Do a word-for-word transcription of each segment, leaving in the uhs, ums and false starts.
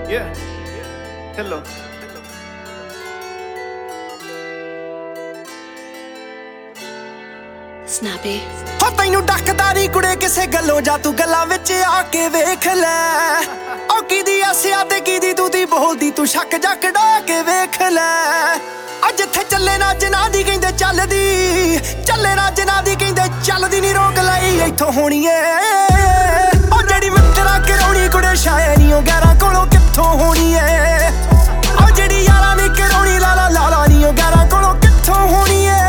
Yeah. Hello. Snappy. ਹੋ ਤੈਨੂੰ ਡੱਕਦਾਰੀ ਕੁੜੇ ਕਿਸੇ ਗੱਲੋਂ ਜਾ ਤੂੰ ਗੱਲਾਂ ਵਿੱਚ ਆ ਕੇ ਵੇਖ ਲੈ ਉਹ ਕਿਦੀ ਆਸਿਆ ਤੇ ਕਿਦੀ ਤੂੰ ਦੀ ਬੋਲਦੀ ਤੂੰ ਸ਼ੱਕ ਜੱਕ ਡਾ ਕੇ ਵੇਖ ਲੈ ਅੱਜ ਜਿੱਥੇ ਚੱਲੇ ਨਾ ਜਨਾ ਦੀ ਕਹਿੰਦੇ ਚੱਲਦੀ ਚੱਲੇ ਨਾ ਜਨਾ ਦੀ ਕਹਿੰਦੇ ਚੱਲਦੀ ਨਹੀਂ ਰੋਕ ਲਈ ਇੱਥੋਂ ਹੋਣੀ ਏ ਉਹ ਜਿਹੜੀ ਮਿੱਤਰਾ ਕਰਾਉਣੀ ਕੁੜੇ ਸ਼ਾਇਰੀ ਉਹ ਗੈਰਾਂ ਕੋਲੋਂ ਕਿੱਥੋਂ ਹੋਣੀ ਏ ਉਹ ਜਿਹੜੀ ਯਾਰਾਂ ਨੇ ਕਰਾਉਣੀ ਲਾਲਾ ਲਾਲਾ ਨਹੀਂ ਉਹ ਗੈਰਾਂ ਕੋਲੋਂ ਕਿੱਥੋਂ ਹੋਣੀ ਏ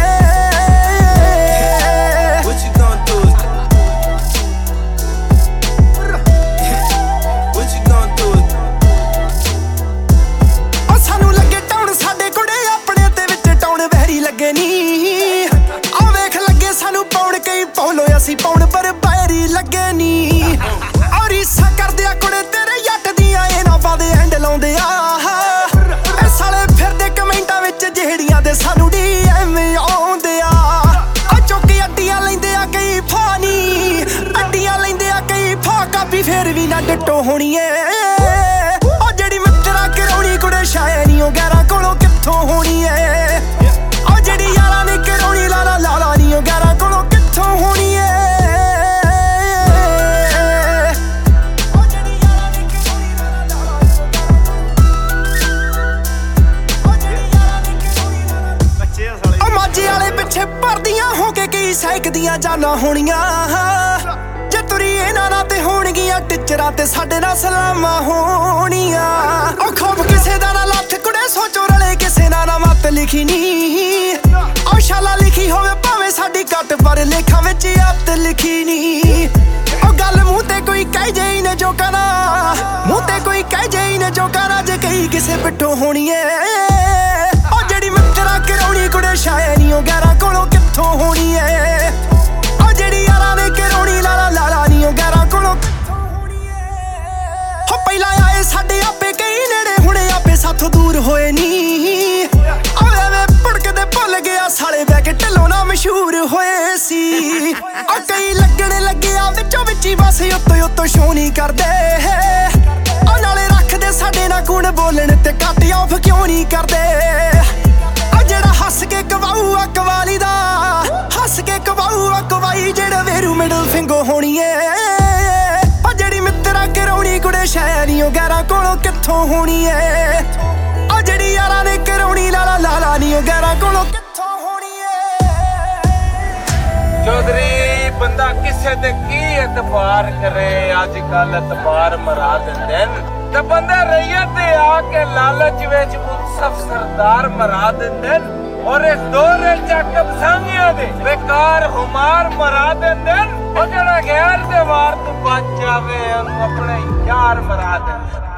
ਅਸੀਂ ਪਾਉਣ ਪਰ ਬਾਇਰੀ ਲੱਗੇ ਨੀ ਔਰ ਰੀਸਾਂ ਕਰਦੇ ਆ ਕੁੜੇ ਤੇਰੇ ਜੱਟ ਦੀਆਂ ਇਹ ਨਾ ਪਾਦੇ ਐਂਡ ਲਾਉਂਦੇ ਆ ਇਹ ਸਾਲੇ ਫਿਰਦੇ ਕਮੈਂਟਾਂ ਵਿੱਚ ਜਿਹੜੀਆਂ ਦੇ ਸਾਨੂੰ ਡੀ ਐਮ ਆਉਂਦੇ ਆ ਆ ਚੁੱਕ ਅੱਡੀਆਂ ਲੈਂਦੇ ਆ ਕਈ ਫਾਨੀ ਅੱਡੀਆਂ ਲੈਂਦੇ ਆ ਕਈ ਫਾ ਕਾਪੀ ਫੇਰ ਵੀ ਨਾ ਡਿੱਟੋ ਹੋਣੀ ਏ ਉਹ ਜਿਹੜੀ ਮਿੱਤਰਾ ਕਰਾਉਣੀ ਕੁੜੇ ਸ਼ਾਇਰੀ ਉਹ ਗੈਰਾਂ ਕੋਲੋਂ ਕਿੱਥੋਂ ਹੋਣੀ ਏ ਉਹ ਜਿਹੜੀ ਯਾਰਾਂ ਨੇ ਕਰਾਉਣੀ ਲਾਲਾ ਲਾਲਾ ਨਹੀਂ ਉਹ ਗੈਰਾਂ ਕੋਲੋਂ ਕਿੱਥੋਂ ਹੋਣੀ ਏ ਭਰਦੀਆਂ ਹੋ ਕੇ ਕਈ ਸੈਕਦੀਆਂ ਜਾਨਾਂ ਹੋਣੀਆਂ ਜੇ ਤੁਰੀ ਇਹਨਾਂ ਨਾਲ ਤੇ ਹੋਣਗੀਆਂ ਟਿਚਰਾਂ ਤੇ ਸਾਡੇ ਨਾਲ ਸਲਾਮਾਂ ਹੋਣੀਆਂ ਉਹ ਖੋਬ ਕਿਸੇ ਦਾ ਨਾ ਲੱਥ ਕੁੜੇ ਸੋਚੋ ਰਲੇ ਕਿਸੇ ਨਾਲ ਨਾ ਮੱਤ ਲਿਖੀ ਨੀ ਉਹ ਸ਼ਾਲਾ ਲਿਖੀ ਹੋਵੇ ਭਾਵੇਂ ਸਾਡੀ ਘੱਟ ਪਰ ਲੇਖਾਂ ਵਿੱਚ ਅੱਤ ਲਿਖੀ ਨੀ ਉਹ ਗੱਲ ਮੂੰਹ ਤੇ ਕੋਈ ਕਹਿ ਜੇ ਨੇ ਜੋ ਕਹਣਾ ਮੂੰਹ ਤੇ ਕੋਈ ਕਹਿ ਜੇ ਨੇ ਜੋ ਕਹਣਾ ਜੇ ਕਈ ਕਿਸੇ ਪਿੱਠੋਂ ਹੋਣੀ ਏ ਉਹ ਜਿਹੜੀ ਮਿੱਤਰਾ ਕਰਾਉਣੀ ਕੁੜੇ ਸ਼ਾਇਰੀ ਉਹ ਗੈਰਾਂ ਕੋਲੋਂ ਕਿੱਥੋਂ ਹੋਣੀ ਏ ਉਹ ਜਿਹੜੀ ਯਾਰਾਂ ਨੇ ਕਰਾਉਣੀ ਲਾਲਾ ਲਾਲਾ ਨਹੀਂ ਉਹ ਗੈਰਾਂ ਕੋਲੋਂ ਕਿੱਥੋਂ ਹੋਣੀ ਏ ਹੋ ਪਹਿਲਾਂ ਆਏ ਸਾਡੇ ਆਪੇ ਕਈ ਨੇੜੇ ਹੁਣੇ ਆਪੇ ਸਾਥੋਂ ਦੂਰ ਹੋਏ ਨੀ ਆਵੇ ਵੇ ਭੜਕਦੇ ਭੁੱਲ ਗਿਆ ਸਾਲੇ ਬਹਿ ਕੇ ਢਿੱਲੋਂ ਨਾ ਮਸ਼ਹੂਰ ਹੋਏ ਸੀ ਉਹ ਕਈ ਲੱਗਣ ਲੱਗਿਆ ਵਿੱਚੋਂ ਵਿੱਚੀ ਬਸ ਉੱਤੋਂ ਉੱਤੋਂ ਸ਼ੋ ਨਹੀਂ ਕਰਦੇ ਉਹ ਨਾਲੇ ਰੱਖਦੇ ਸਾਡੇ ਨਾਲ ਗੁਣ ਬੋਲਣ ਤੇ ਕੱਟ ਆਫ ਕਿਉਂ ਨਹੀਂ ਕਰਦੇ ਜਿਹੜਾ ਹੱਸ ਕੇ ਕਵਾਊ ਆ ਕਵਾਲੀ ਦਾ ਹੱਸ ਕੇ ਕਵਾਊ ਆ ਕਵਾਈ ਜਿਹੜਾ ਵੇਰੂ ਮਿਡਲ ਫਿੰਗੋ ਹੋਣੀ ਏ ਉਹ ਜਿਹੜੀ ਮਿੱਤਰਾ ਕਰਾਉਣੀ ਕੁੜੇ ਸ਼ਾਇਰੀ ਉਹ ਗੈਰਾਂ ਕੋਲੋਂ ਕਿੱਥੋਂ ਹੋਣੀ ਏ ਉਹ ਜਿਹੜੀ ਯਾਰਾਂ ਨੇ ਕਰਾਉਣੀ ਲਾਲਾ ਲਾਲਾ ਨਹੀਂ ਉਹ ਗੈਰਾਂ ਕੋਲੋਂ ਕਿੱਥੋਂ ਹੋਣੀ ਏ ਚੌਧਰੀ ਬੰਦਾ ਕਿਸੇ ਤੇ ਕੀ ਇਤਬਾਰ ਕਰੇ ਅੱਜ ਕੱਲ ਇਤਬਾਰ ਮਰਾ ਦਿੰਦੇ ਨੇ ਤੇ ਬੰਦਾ ਰਈਅਤ ਤੇ ਆ ਕੇ ਲਾਲਚ ਵਿੱਚ ਮੁਨਸਫ ਸਰਦਾਰ ਮਰਾ ਦਿੰਦੇ ਔਰ ਇਸ ਦੌਰ ਚੱਕ ਬਸਾਂਗੀਆਂ ਦੇ ਬੇਕਾਰ ਹੁਮਾਰ ਮਰਾ ਦਿੰਦੇ ਉਹ ਜਿਹੜਾ ਗੈਰ ਦੇ ਵਾਰ ਤੋਂ ਬਚ ਜਾਵੇ ਉਹਨੂੰ ਆਪਣੇ ਯਾਰ ਮਰਾ ਦਿੰਦੇ।